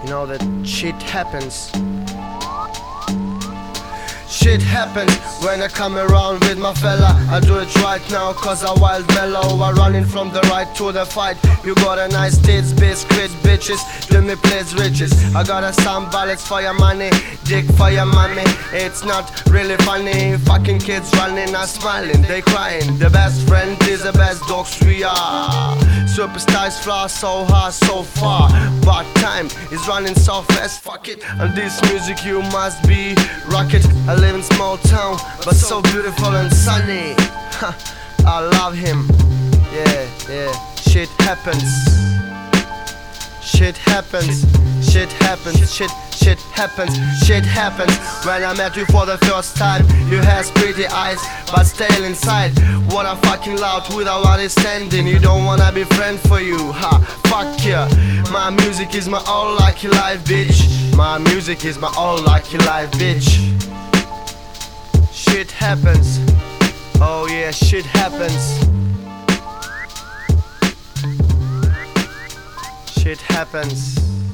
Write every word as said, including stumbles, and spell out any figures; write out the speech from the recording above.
You know that shit happens. Shit happens when I come around with my fella. I do it right now cause I wild mellow. I running from the right to the fight. You got a nice tits, biscuits, bitches. Do me plays riches. I got a some bullets for your money, dick for your mommy. It's not really funny. Fucking kids running, not smiling, they crying. The best friend is the best dogs we are. Superstars fly so hard, so far. But time is running so fast, fuck it. On this music you must be rocket. I live in small town, but so beautiful and sunny. I love him. Yeah, yeah. Shit happens. Shit happens. Shit happens. Shit, shit happens. Shit happens. When I met you for the first time, you had pretty eyes, but still inside. What a fucking loud without understanding. You don't wanna be friend for you. Ha, fuck yeah. My music is my all lucky life, bitch. My music is my all lucky life, bitch. Shit happens. Oh yeah, shit happens. Shit happens.